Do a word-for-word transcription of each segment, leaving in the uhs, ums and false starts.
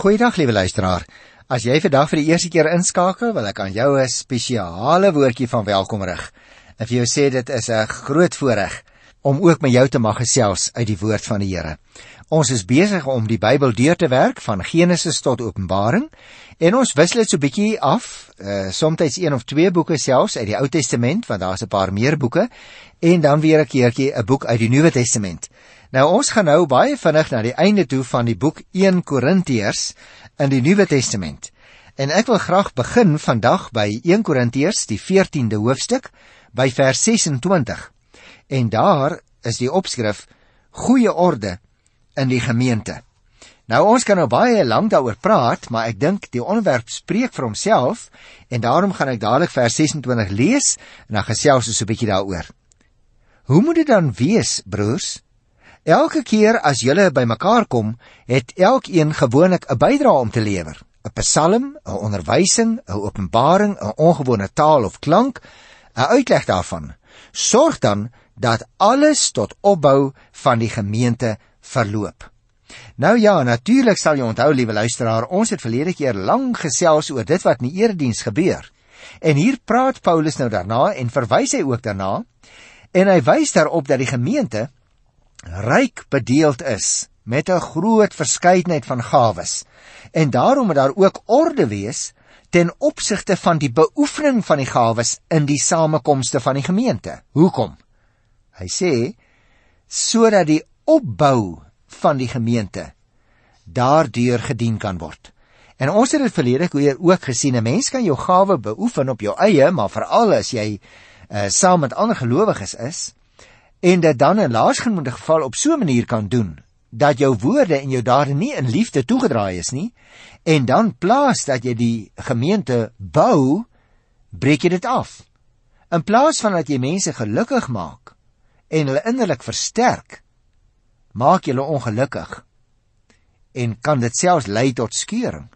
Goeiedag, liewe luisteraar. As jy vandag vir die eerste keer inskakel, wil ek aan jou 'n spesiale woordjie van welkom rig. En vir jou sê dit is 'n groot voorreg om ook met jou te mag gesels uit die woord van die Here. Ons is besig om die Bybel deur te werk van Genesis tot Openbaring en ons wissel dit so 'n bietjie af, uh, soms een of twee boeke selfs uit die Ou Testament, want daar's 'n paar meer boeke, en dan weer 'n keertjie 'n boek uit die Nuwe Testament. Nou ons gaan nou baie vinnig na die einde toe van die boek Eerste Korintiërs in die Nuwe Testament. En ek wil graag begin vandag by Eerste Korintiërs, die veertiende hoofstuk, by vers sesentwintig. En daar is die opskrif Goeie orde in die gemeente. Nou ons kan nou baie lank daaroor praat, maar ek dink die onderwerp spreek vir homself en daarom gaan ek dadelik vers sesentwintig lees en dan gesels ons so 'n bietjie daaroor. Hoe moet dit dan wees, broers? Elke keer as julle by mekaar kom, het elkeen gewoonlik 'n bydrae om te lewer. 'n Psalm, 'n onderwysing, 'n openbaring, 'n ongewone taal of klank, 'n uitleg daarvan. Sorg dan dat alles tot opbou van die gemeente verloop. Nou ja, natuurlik sal jy onthou, liewe luisteraar, ons het verlede keer lang gesels oor dit wat in die erediens gebeur. En hier praat Paulus nou daarna en verwys hy ook daarna, en hy wys daarop dat die gemeente ryk bedeeld is met 'n groot verskeidenheid van gawes. En daarom moet daar ook orde wees ten opsigte van die beoefening van die gawes in die samekomste van die gemeente. Hoekom? Hy sê, sodat die opbou van die gemeente daardeur gedien kan word. En ons het dit verlede keer ook gesien, 'n mens kan jou gawe beoefen op jou eie, maar veral as jy uh, saam met ander gelowiges is, en dit dan in laasgenoemde geval op so 'n manier kan doen, dat jou woorde en jou dade nie in liefde toegedraai is nie, en dan plaas dat jy die gemeente bou, breek jy dit af. In plaas van dat jy mense gelukkig maak, en hulle innerlik versterk, maak jy hulle ongelukkig, en kan dit selfs lei tot skeuring.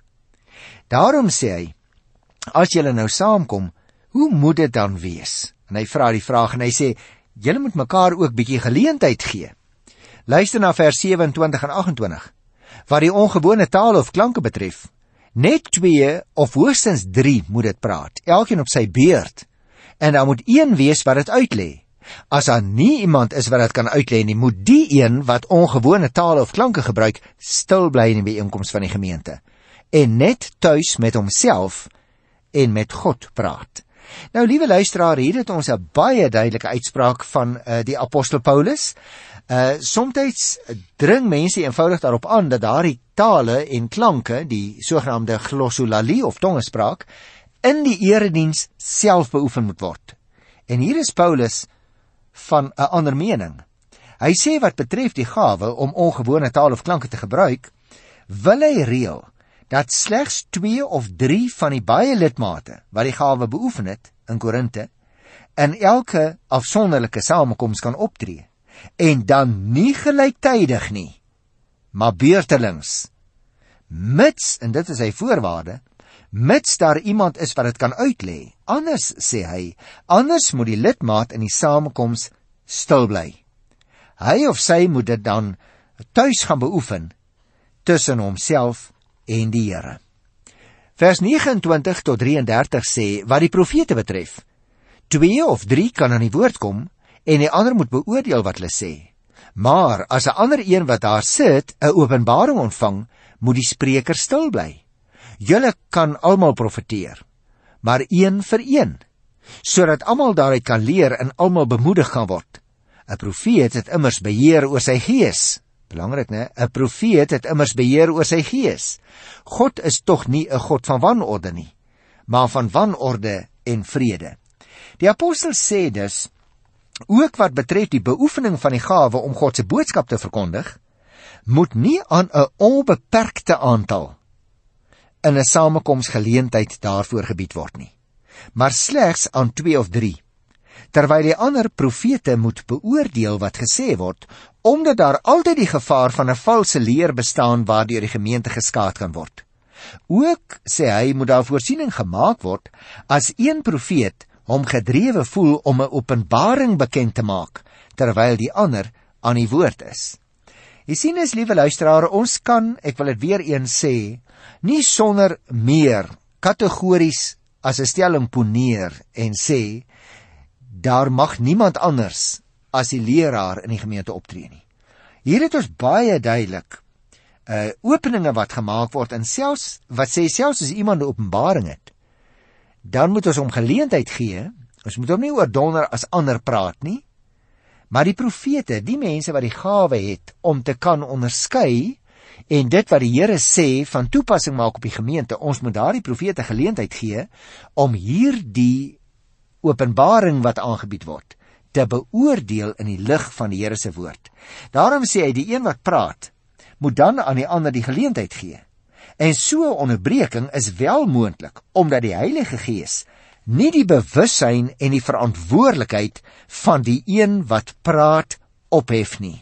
Daarom sê hy, as julle nou saamkom, hoe moet dit dan wees? En hy vra die vraag, en hy sê, julle moet mekaar ook bietjie geleentheid gee. Luister na vers sewentwintig en achtentwintig. Wat die ongewone taal of klanke betref, net twee of hoogstens drie moet dit praat, elkeen op sy beurt, en daar moet een wees wat dit uitlê. As daar nie iemand is wat dit kan uitlê nie, moet die een wat ongewone taal of klanke gebruik, stil bly in die byeenkoms van die gemeente, en net tuis met homself en met God praat. Nou, liewe luisteraar, hier het ons 'n baie duidelike uitspraak van uh, die apostel Paulus. Uh, Somtyds dring mense eenvoudig daarop aan dat daardie tale en klanke, die sogenaamde glossolalie of tongespraak, in die erediens self beoefen moet word. En hier is Paulus van 'n ander mening. Hy sê wat betref die gawe om ongewone taal of klanke te gebruik, wil hy reël dat slegs twee of drie van die baie lidmate wat die gawe beoefen het in Korinte in elke afsonderlike samekoms kan optree, en dan nie gelyktydig nie, maar beurtelings, mits, en dit is sy voorwaarde, mits daar iemand is wat dit kan uitlê. Anders, sê hy, anders moet die lidmaat in die samekoms stil bly. Hy of sy moet dit dan tuis gaan beoefen tussen homself en die Here. Vers negenentwintig tot drieëndertig sê, wat die profete betref, twee of drie kan aan die woord kom, en die ander moet beoordeel wat hulle sê. Maar as 'n ander een wat daar sit 'n openbaring ontvang, moet die spreker stil bly. Julle kan almal profeteer, maar een vir een, sodat almal daaruit kan leer en almal bemoedig kan word. 'n Profeet het immers beheer oor sy gees. Belangrik, né? 'n Profeet het immers beheer oor sy gees. God is tog nie 'n God van wanorde nie, maar van wanorde en vrede. Die apostel sê dus, ook wat betref die beoefening van die gawe om God se boodskap te verkondig, moet nie aan 'n onbeperkte aantal in 'n samekomsgeleentheid daarvoor gebied word nie, maar slegs aan twee of drie, terwyl die ander profete moet beoordeel wat gesê word, omdat daar altyd die gevaar van 'n valse leer bestaan waardeur die gemeente geskaad kan word. Ook, sê hy, moet daar voorsiening gemaak word as een profeet hom gedrewe voel om 'n openbaring bekend te maak, terwyl die ander aan die woord is. Jy sien as liewe luisteraar, ons kan, ek wil dit weer eens sê, nie sonder meer kategories as 'n stelling poneer en sê, daar mag niemand anders as die leraar in die gemeente optree nie. Hier het ons baie duidelik uh, openinge wat gemaak word, en selfs, wat sê, selfs as iemand 'n openbaring het, dan moet ons hom geleentheid gee, ons moet hom nie oordonder as ander praat nie, maar die profete, die mense wat die gawe het om te kan onderskei, en dit wat die Here sê van toepassing maak op die gemeente, ons moet daardie profete geleentheid gee, om hierdie openbaring wat aangebied word, te beoordeel in die lig van die Here se woord. Daarom sê hy, die een wat praat, moet dan aan die ander die geleentheid gee. En so 'n onderbreking is wel moontlik, omdat die Heilige Gees nie die bewussyn en die verantwoordelikheid van die een wat praat ophef nie.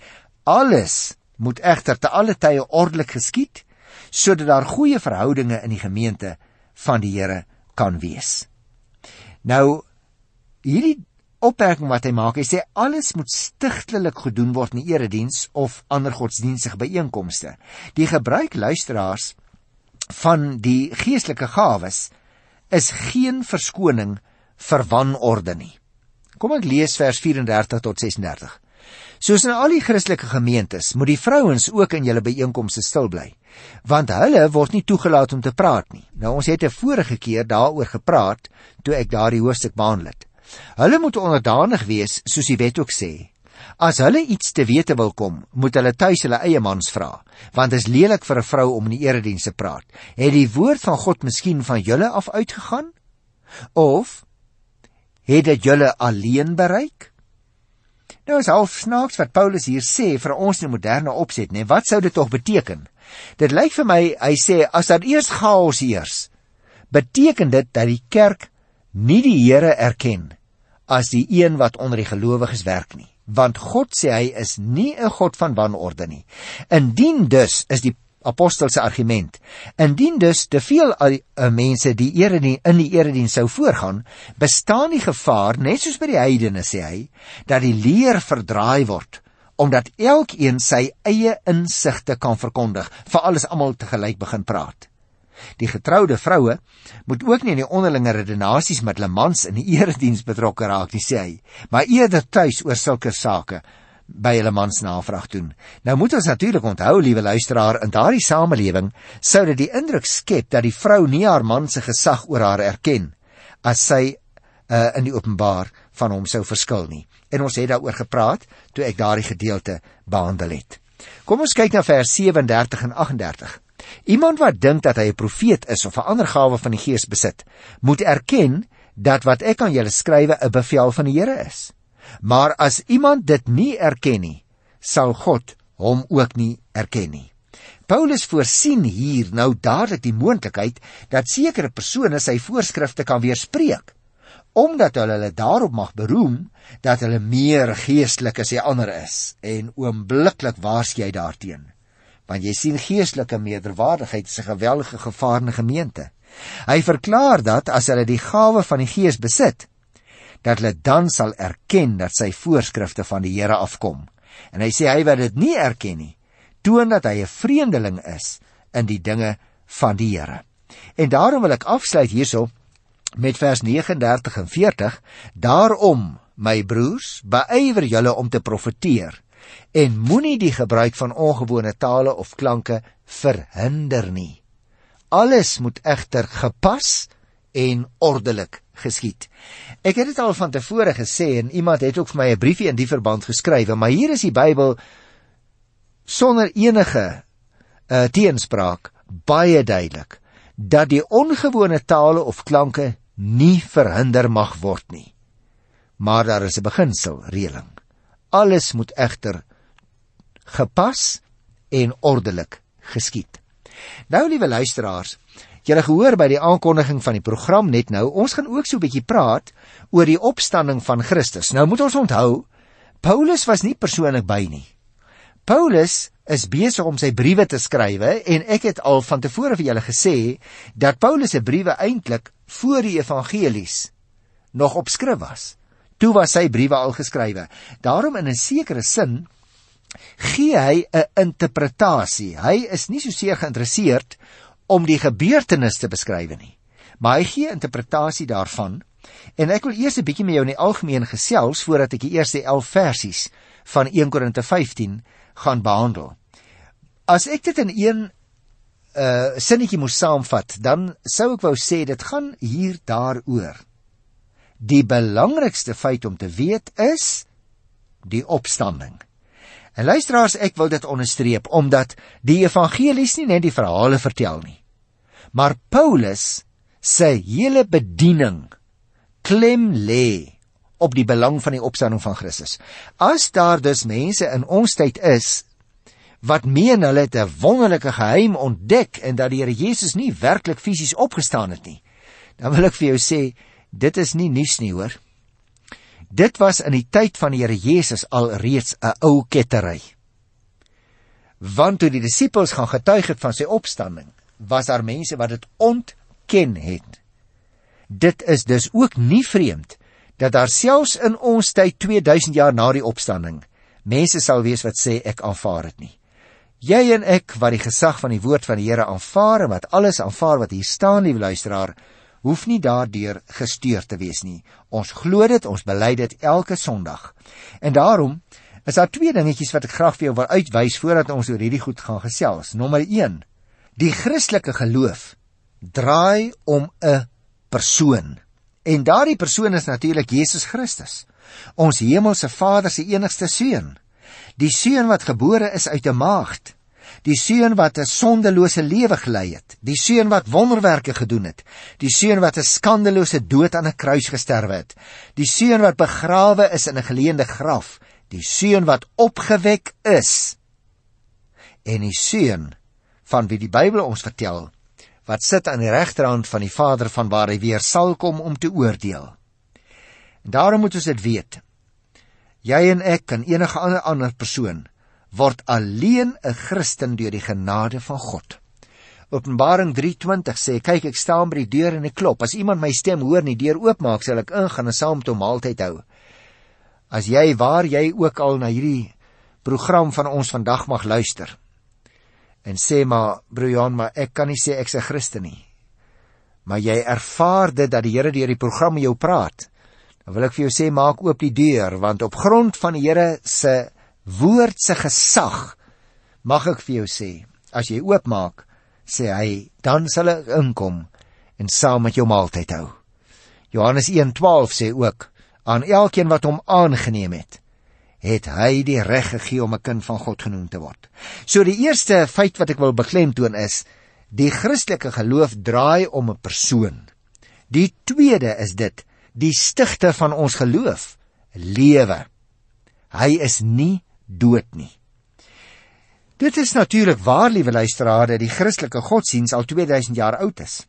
Alles moet egter te alle tye ordelik geskied, sodat daar goeie verhoudinge in die gemeente van die Here kan wees. Nou, hierdie opmerking wat hy maak, hy sê alles moet stigtelik gedoen word in die erediens of ander godsdienstige byeenkomste. Die gebruik, luisteraars, van die geestelike gawes is geen verskoning vir wanorde nie. Kom ek lees vers vierendertig tot sesendertig. Soos in al die Christelike gemeentes, moet die vrouens ook in julle byeenkomste stil bly, want hulle word nie toegelaat om te praat nie. Nou, ons het 'n vorige keer daaroor gepraat, toe ek daardie hoofstuk behandel het. Hulle moet onderdanig wees, soos die wet ook sê. As hulle iets te wete wil kom, moet hulle tuis hulle eie mans vra, want dit is lelik vir 'n vrou om in die erediens te praat. Het die woord van God miskien van julle af uitgegaan? Of het dit julle alleen bereik? Nou is half snaaks wat Paulus hier sê vir ons in die moderne opset, nee, wat sou dit tog beteken? Dit lyk vir my, hy sê, as daar eers chaos heers, beteken dit dat die kerk nie die Here erken as die een wat onder die gelowiges werk nie. Want God, sê hy, is nie 'n God van wanorde nie. Indien dus, is die apostelse argument, indien dus te veel uh, mense die eredien, in die erediens sou voorgaan, bestaan die gevaar, net soos by die heidene, sê hy, dat die leer verdraai word, omdat elkeen sy eie insigte kan verkondig, vir alles almal tegelyk begin praat. Die getroude vroue moet ook nie in die onderlinge redenasies met hulle mans in die erediens betrokke raak nie, sê hy, maar eerder tuis oor sulke sake by hulle mans navraag doen. Nou moet ons natuurlik onthou, liewe luisteraar, in daardie samelewing sou dit die indruk skep dat die vrou nie haar man se gesag oor haar erken, as sy uh, in die openbaar van hom sou verskil nie. En ons het daaroor gepraat, toe ek daardie gedeelte behandel het. Kom ons kyk na vers sewendertig en agtendertig. Iemand wat dink dat hy 'n profeet is of 'n ander gawe van die Gees besit, moet erken dat wat ek aan julle skrywe 'n bevel van die Here is. Maar as iemand dit nie erken nie, sal God hom ook nie erken nie. Paulus voorsien hier nou dadelik die moontlikheid dat sekere persone sy voorskrifte kan weerspreek, omdat hulle hulle daarop mag beroem dat hulle meer geestelik as die ander is, en oombliklik waarsku hy daarteen. Want jy sien, geestelike meerderwaardigheid is 'n geweldige gevaar in die gemeente. Hy verklaar dat as hulle die gawe van die Gees besit, dat hulle dan sal erken dat sy voorskrifte van die Here afkom. En hy sê hy wat dit nie erken nie, toon dat hy 'n vreemdeling is in die dinge van die Here. En daarom wil ek afsluit hierso met vers negenendertig en veertig. Daarom, my broers, beywer julle om te profeteer, en moenie die gebruik van ongewone tale of klanke verhinder nie. Alles moet egter gepas en ordelik geskied. Ek het dit al van tevore gesê, en iemand het ook vir my 'n briefie in die verband geskryf, maar hier is die Bybel sonder enige uh, teenspraak baie duidelik, dat die ongewone tale of klanke nie verhinder mag word nie. Maar daar is 'n beginsel, reëling. Alles moet egter gepas en ordelik geskied. Nou, liewe luisteraars, julle gehoor by die aankondiging van die program net nou, ons gaan ook so 'n bietjie praat oor die opstanding van Christus. Nou moet ons onthou, Paulus was nie persoonlik by nie. Paulus is besig om sy briewe te skrywe, en ek het al van tevore vir julle gesê, dat Paulus se briewe eintlik voor die evangelies nog op skrif was. Toe was sy briewe al geskrywe. Daarom in 'n sekere sin gee hy 'n interpretasie. Hy is nie so seer geïnteresseerd om die gebeurtenis te beskryf nie, maar hy gee interpretasie daarvan. En ek wil eers 'n bietjie met jou in die algemeen gesels voordat ek die eerste elf versies van een Korinte vyftien gaan behandel. As ek dit in een uh, sinnetjie moes saamvat, dan sou ek wou sê dit gaan hier daaroor. Die belangrikste feit om te weet is die opstanding. En luisteraars, ek wil dit onderstreep, omdat die evangelies nie net die verhale vertel nie, maar Paulus sy hele bediening klem lê op die belang van die opstanding van Christus. As daar dus mense in ons tyd is, wat meen hulle het 'n wonderlike geheim ontdek, en dat die Here Jesus nie werklik fisies opgestaan het nie, dan wil ek vir jou sê, dit is nie nuus nie hoor. Dit was in die tyd van die Here Jesus al reeds 'n ou kettery. Want toe die disippels gaan getuig het van sy opstanding, was daar mense wat dit ontken het. Dit is dus ook nie vreemd, dat daar selfs in ons tyd tweeduisend jaar na die opstanding, mense sal wees wat sê, ek aanvaar het nie. Jy en ek, wat die gesag van die woord van die Here aanvaar, en wat alles aanvaar wat hier staan, lieve luisteraar, hoef nie daardeur gestuur te wees nie. Ons glo dit, ons bely dit elke Sondag. En daarom is daar twee dingetjies wat ek graag vir jou wil uitwys, voordat ons oor hierdie goed gaan gesels. Nommer een, die Christelike geloof draai om 'n persoon. En daardie persoon is natuurlik Jesus Christus, ons hemelse Vader se enigste seun. Die seun wat gebore is uit 'n maagd, die seun wat 'n sondelose lewe gelei het, die seun wat wonderwerke gedoen het, die seun wat 'n skandelose dood aan 'n kruis gesterwe het, die seun wat begrawe is in 'n geleende graf, die seun wat opgewek is, en die seun van wie die Bybel ons vertel, wat sit aan die regterhand van die Vader, van waar hy weer sal kom om te oordeel. En daarom moet ons dit weet. Jy en ek en enige ander ander persoon word alleen 'n Christen deur die genade van God. Openbaring drie twintig sê, kyk, ek staan by die deur en ek klop. As iemand my stem hoor en die deur oopmaak, sal ek ingaan en saam met hom maaltyd hou. As jy, waar jy ook al na hierdie program van ons vandag mag luister, en sê maar, broer Jan, maar ek kan nie sê ek's 'n Christen nie, maar jy ervaar dit dat die Here deur die program met jou praat, dan wil ek vir jou sê, maak oop die deur, want op grond van die Here se woord se gesag, mag ek vir jou sê, as jy oopmaak, sê hy, dan sal ek inkom en saam met jou maaltyd hou. Johannes een twaalf sê ook, aan elkeen wat hom aangeneem het, het hy die reg gegee om 'n kind van God genoem te word. So die eerste feit wat ek wil beklemtoon is, die Christelike geloof draai om 'n persoon. Die tweede is dit, die stigter van ons geloof, lewe. Hy is nie dood nie. Dit is natuurlik waar, liewe luisteraars, dat die Christelike godsdiens al tweeduisend jaar oud is.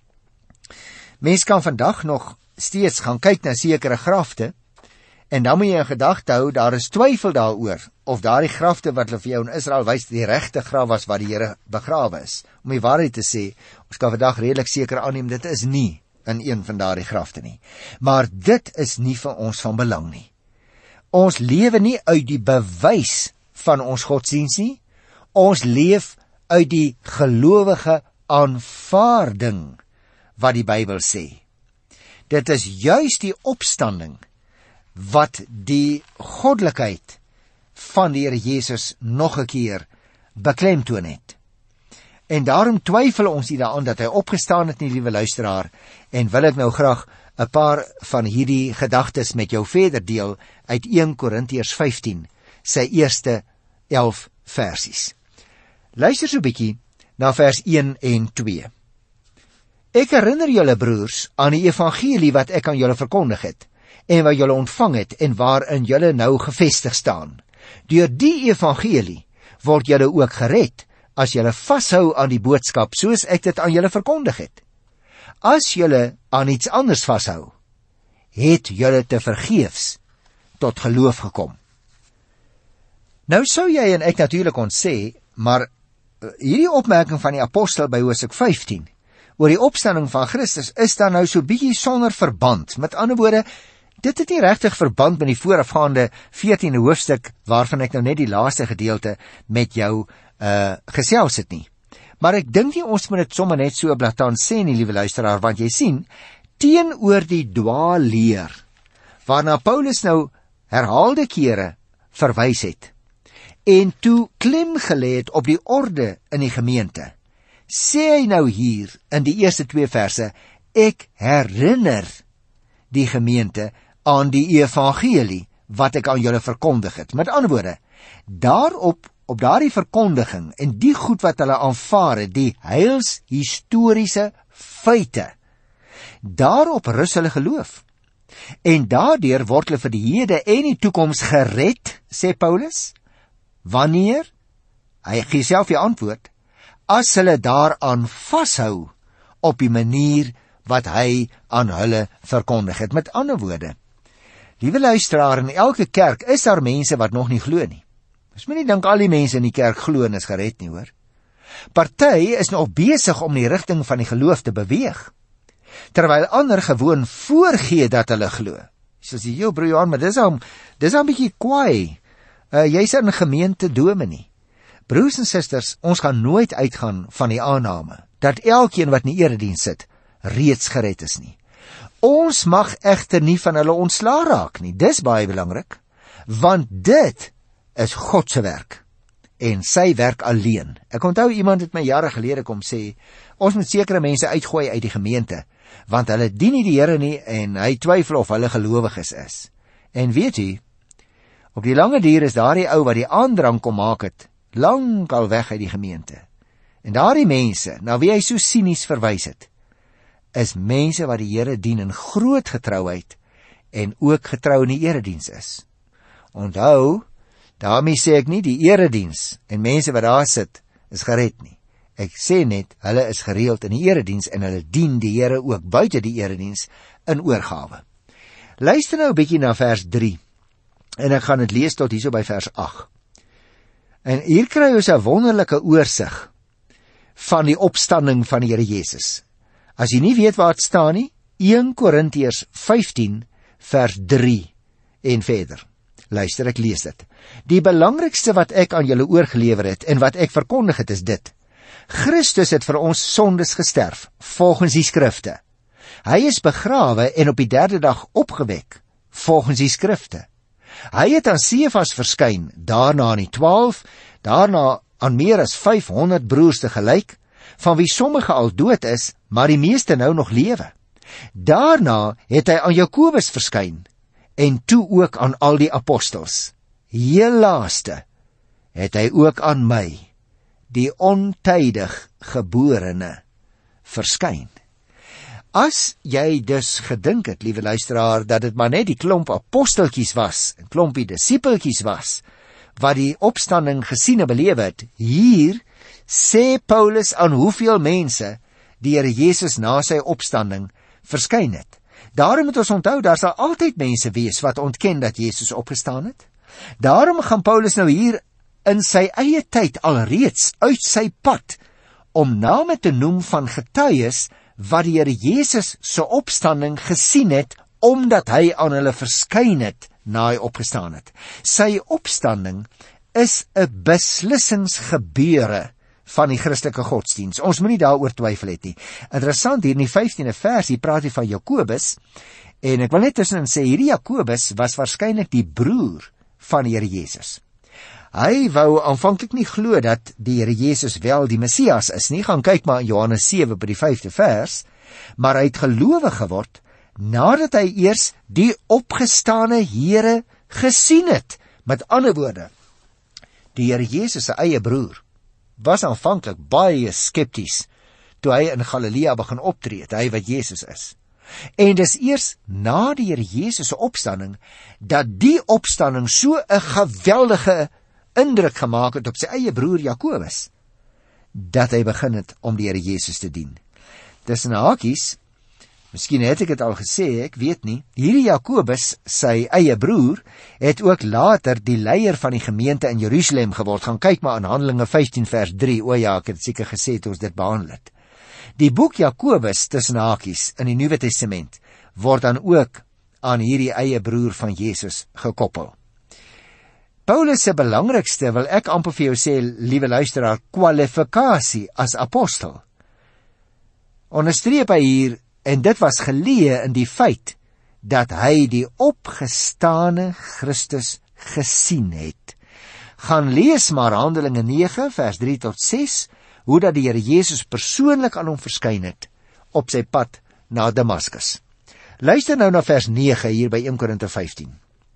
Mens kan vandag nog steeds gaan kyk na sekere grafte, en dan moet jy in gedagte hou, daar is twyfel daaroor, of daardie grafte wat hulle vir jou in Israel wys, die regte graf was waar die Here begrawe is. Om die waarheid te sê, ons kan vandag redelik seker aanneem, dit is nie in een van daardie grafte nie. Maar dit is nie vir ons van belang nie. Ons lewe nie uit die bewys van ons godsdiens nie, ons leef uit die gelowige aanvaarding wat die Bybel sê. Dit is juis die opstanding wat die goddelikheid van die Here Jesus nog 'n keer beklemtoon het. En daarom twyfel ons nie daaraan dat hy opgestaan het nie, liewe luisteraar, en wil ek nou graag 'n paar van hierdie gedagtes met jou verder deel uit een Korintiërs vyftien, sy eerste elf versies. Luister so 'n bietjie na vers een en twee. Ek herinner julle broers aan die evangelie wat ek aan julle verkondig het, en wat julle ontvang het, en waarin julle nou gevestig staan. Deur die evangelie word julle ook gered, as julle vashou aan die boodskap, soos ek dit aan julle verkondig het. As julle aan iets anders vashou, het julle te vergeefs tot geloof gekom. Nou sou jy en ek natuurlik ons sê, maar hierdie opmerking van die apostel by Hoofstuk vyftien, oor die opstanding van Christus, is dan nou so bietjie sonder verband. Met ander woorde, dit het nie regtig verband met die voorafgaande veertiende hoofstuk, waarvan ek nou net die laaste gedeelte met jou uh, gesels het nie. Maar ek dink nie ons moet dit sommer net so blaatant sê nie, liewe luisteraar, want jy sien, teenoor die dwaalleer, waarna Paulus nou herhaalde kere verwys het, en toe klem gelê het op die orde in die gemeente, sê hy nou hier in die eerste twee verse, ek herinner die gemeente aan die evangelie wat ek aan julle verkondig het. Met ander woorde, daarop, op daardie verkondiging en die goed wat hulle aanvaar het, die heilshistoriese feite, daarop rus hulle geloof. En daardeur word hulle vir die hede en die toekoms gered, sê Paulus. Wanneer? Hy gee self die antwoord, as hulle daaraan vashou op die manier wat hy aan hulle verkondig het. Met ander woorde, liewe luisteraar, in elke kerk is daar mense wat nog nie glo nie. Ons moet nie dink al die mense in die kerk glo en is gered nie, hoor. Party is nog besig om die rigting van die geloof te beweeg, terwyl ander gewoon voorgee dat hulle glo. So sê jy, broer Johan, maar dis al, dis al 'n bietjie kwaai. Uh, jy's in gemeente dominee. Broers en susters, ons gaan nooit uitgaan van die aanname dat elkeen wat in die erediens sit, reeds gered is nie. Ons mag egter nie van hulle ontslaa raak nie. Dis baie belangrik, want dit is God se werk en sy werk alleen. Ek onthou iemand het my jare gelede kom sê, ons moet sekere mense uitgooi uit die gemeente, want hulle dien nie die Here nie en hy twyfel of hulle gelowiges is. En weet jy, op die lange duur is daardie ou wat die aandrang kom maak het, lang al weg uit die gemeente. En daardie mense, na wie hy so sinies verwys het, is mense wat die Here dien in groot getrouheid en ook getrou in die erediens is. Onthou, daarmee sê ek nie die erediens en mense wat daar sit is gered nie. Ek sê net, hulle is gereeld in die erediens en hulle dien die Here ook buite die erediens in oorgawe. Luister nou 'n bietjie na vers drie en ek gaan dit lees tot hierso by vers agt. En hier kry ons 'n wonderlike oorsig van die opstanding van die Here Jesus. As jy nie weet waar dit staan nie, Eerste Korintiërs vyftien vers drie en verder. Luister, ek lees dit. Die belangrikste wat ek aan julle oorgelewer het en wat ek verkondig het is dit. Christus het vir ons sondes gesterf, volgens die skrifte. Hy is begrawe en op die derde dag opgewek, volgens die skrifte. Hy het aan Sefas verskyn, daarna aan die twaalf, daarna aan meer as vyfhonderd broers te gelyk, van wie sommige al dood is, maar die meeste nou nog lewe. Daarna het hy aan Jakobus verskyn, en toe ook aan al die apostels. Heel laaste het hy ook aan my, die ontydig geborene, verskyn. As jy dus gedink het, liewe luisteraar, dat dit maar net die klomp aposteltjies was, en klompie disipeltjies was, wat die opstanding gesien en beleef het, hier sê Paulus aan hoeveel mense die Here Jesus na sy opstanding verskyn het. Daarom moet ons onthou, daar sal altyd mense wees wat ontken dat Jesus opgestaan het. Daarom gaan Paulus nou hier in sy eie tyd alreeds uit sy pad om name te noem van getuies wat die Here Jesus se opstanding gesien het, omdat hy aan hulle verskyn het na hy opgestaan het. Sy opstanding is 'n beslissingsgebeure van die Christelike godsdiens. Ons moenie daaroor twyfel het nie. Interessant, hier in die vyftiende vers, hier praat hy van Jakobus, en ek wil net tussenin sê, hierdie Jakobus was waarskynlik die broer van die Here Jesus. Hy wou aanvanklik nie glo dat die Here Jesus wel die Messias is nie. Gaan kyk maar in Johannes sewe by die vyfde vers, maar hy het gelowig geword nadat hy eers die opgestane Here gesien het. Met ander woorde, die Here Jesus se eie broer was aanvanklik baie skepties toe hy in Galilea begin optree het, hy wat Jesus is. En dis eers na die Here Jesus se opstanding dat die opstanding so 'n geweldige indruk gemaak het op sy eie broer Jakobus, dat hy begin het om die Here Jesus te dien. Tussen hakies, miskien het ek dit al gesê, ek weet nie, hierdie Jakobus, sy eie broer, het ook later die leier van die gemeente in Jerusalem geword. Gaan kyk maar aan Handelinge vyftien vers drie, o ja, ek het seker gesê toe ons dit behandel het. Die boek Jakobus, tussen hakies, in die Nuwe Testament, word dan ook aan hierdie eie broer van Jesus gekoppel. Paulus se belangrikste, wil ek amper vir jou sê, liewe luisteraar, kwalifikasie as apostel, onderstreep hy hier, en dit was geleë in die feit, dat hy die opgestane Christus gesien het. Gaan lees maar Handelinge nege, vers drie tot ses, hoe dat die Here Jesus persoonlik aan hom verskyn het, op sy pad na Damaskus. Luister nou na vers nege hier by een Korinte vyftien.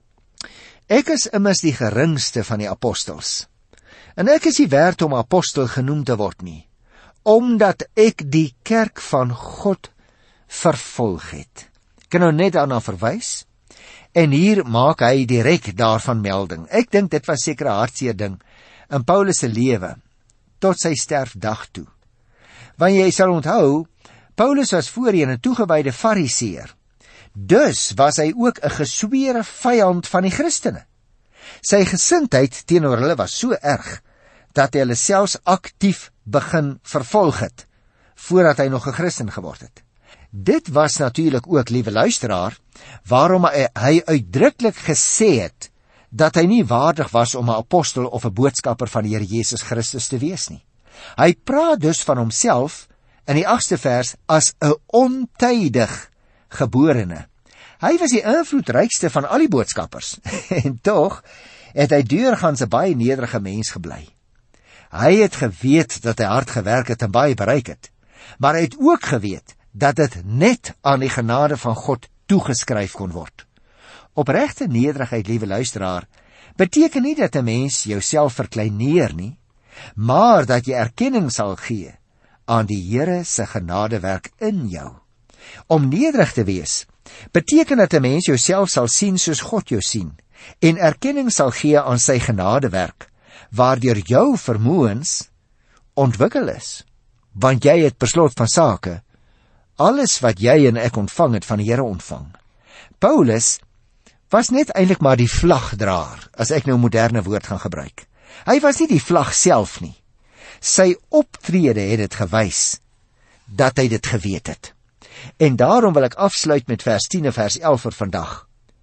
Ek is immers die geringste van die apostels, en ek is nie werd om apostel genoem te word nie, omdat ek die kerk van God vervolg het. Ek kan nou net daarna verwys, en hier maak hy direk daarvan melding. Ek dink dit was seker 'n hartseer ding in Paulus se lewe, tot sy sterfdag toe. Want jy sal onthou, Paulus was voorheen 'n toegewyde fariseer, dus was hy ook 'n gesweere vyand van die Christene. Sy gesindheid teenoor hulle was so erg, dat hy hulle selfs aktief begin vervolg het, voordat hy nog 'n Christen geword het. Dit was natuurlik ook, liewe luisteraar, waarom hy, hy uitdruklik gesê het, dat hy nie waardig was om 'n apostel of 'n boodskapper van die Here Jesus Christus te wees nie. Hy praat dus van homself, in die agste vers, as 'n ontydig geborene. Hy was die invloedrykste van al die boodskappers, en tog het hy deurgangs 'n baie nederige mens gebly. Hy het geweet dat hy hard gewerk het en baie bereik het, maar hy het ook geweet dat dit net aan die genade van God toegeskryf kon word. Opregte nederigheid, liewe luisteraar, beteken nie dat 'n mens jouself verkleineer nie, maar dat jy erkenning sal gee aan die Here se genadewerk in jou. Om nederig te wees, beteken dat 'n mens jouself sal sien soos God jou sien, en erkenning sal gee aan sy genadewerk, waardeur jou vermoëns ontwikkel is, want jy het per slot van sake alles wat jy en ek ontvang het van die Here ontvang. Paulus was net eintlik maar die vlagdraer, as ek nou 'n moderne woord gaan gebruik. Hy was nie die vlag self nie. Sy optrede het dit gewys, dat hy dit geweet het. En daarom wil ek afsluit met vers tien en vers elf vir vandag.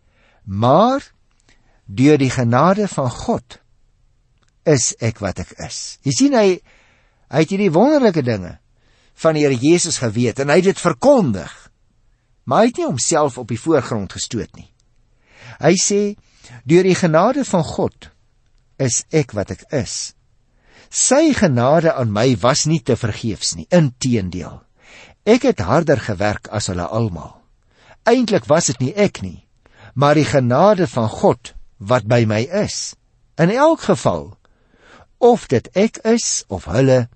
Maar, deur die genade van God, is ek wat ek is. Jy sien, hy, hy het hierdie wonderlike dinge van die Here Jesus geweet, en hy het dit verkondig, maar hy het nie homself op die voorgrond gestoot nie. Hy sê, deur die genade van God, is ek wat ek is. Sy genade aan my was nie te vergeefs nie, inteendeel. Ek het harder gewerk as hulle almal. Eintlik was dit nie ek nie, maar die genade van God wat by my is. In elk geval, of dit ek is of hulle,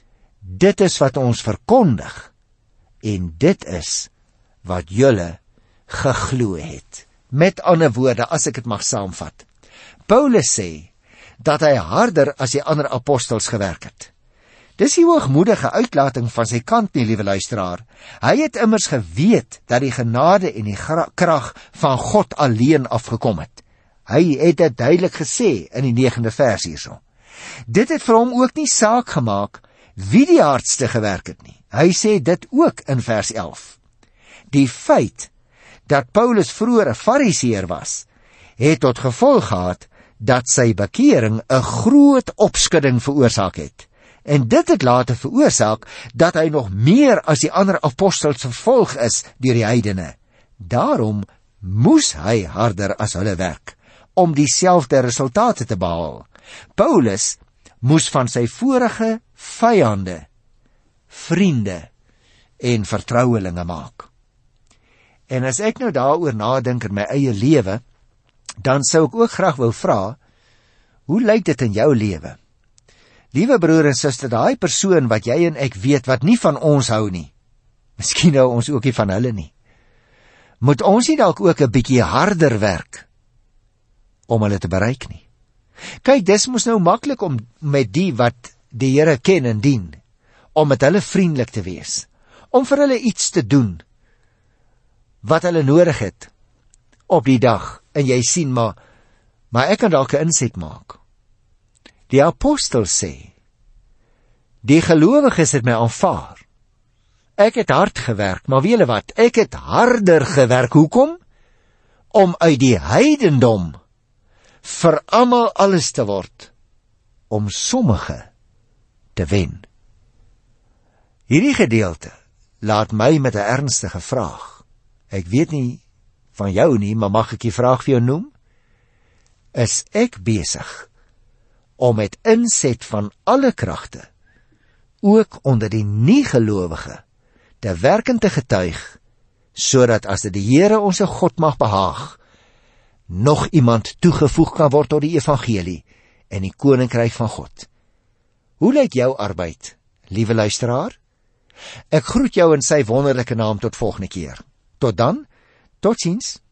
dit is wat ons verkondig, en dit is wat julle geglo het. Met ander woorde, as ek dit mag saamvat, Paulus sê dat hy harder as die ander apostels gewerk het. Dis die hoogmoedige uitlating van sy kant nie, liewe luisteraar. Hy het immers geweet dat die genade en die krag van God alleen afgekom het. Hy het dit duidelik gesê in die negende vers hierso. Dit het vir hom ook nie saak gemaak wie die hardste gewerk het nie. Hy sê dit ook in vers elf. Die feit dat Paulus vroeër 'n fariseer was, het tot gevolg gehad dat sy bekering 'n groot opskudding veroorsaak het. En dit het later veroorsaak dat hy nog meer as die ander apostels vervolg is deur die heidene. Daarom moes hy harder as hulle werk, om dieselfde resultate te behaal. Paulus moes van sy vorige vyande, vriende en vertrouelinge maak. En as ek nou daaroor nadink in my eie lewe, dan sou ek ook graag wil vra, hoe lyk dit in jou lewe? Liewe broer en suster, daai persoon wat jy en ek weet wat nie van ons hou nie, miskien hou ons ook nie van hulle nie, moet ons nie dalk ook 'n bietjie harder werk om hulle te bereik nie? Kyk, dis mos nou maklik om met die wat die Here ken en dien, om met hulle vriendelik te wees, om vir hulle iets te doen wat hulle nodig het op die dag, en jy sien maar, maar ek kan dalk 'n inset maak. Die apostel sê, die gelowiges het my aanvaar. Ek het hard gewerk, maar weet julle wat, ek het harder gewerk. Hoekom? om uit die heidendom vir almal alles te word, om sommige te wen. Hierdie gedeelte laat my met 'n ernstige vraag. Ek weet nie van jou nie, maar mag ek die vraag vir jou noem? Is ek besig om met inset van alle kragte, ook onder die nie-gelowige, te werk en te getuig, sodat as dit die Here ons God mag behaag, nog iemand toegevoeg kan word tot die evangelie en die koninkryk van God? Hoe lyk jou arbeid, liewe luisteraar? Ek groet jou in sy wonderlike naam tot volgende keer. Tot dan, totsiens.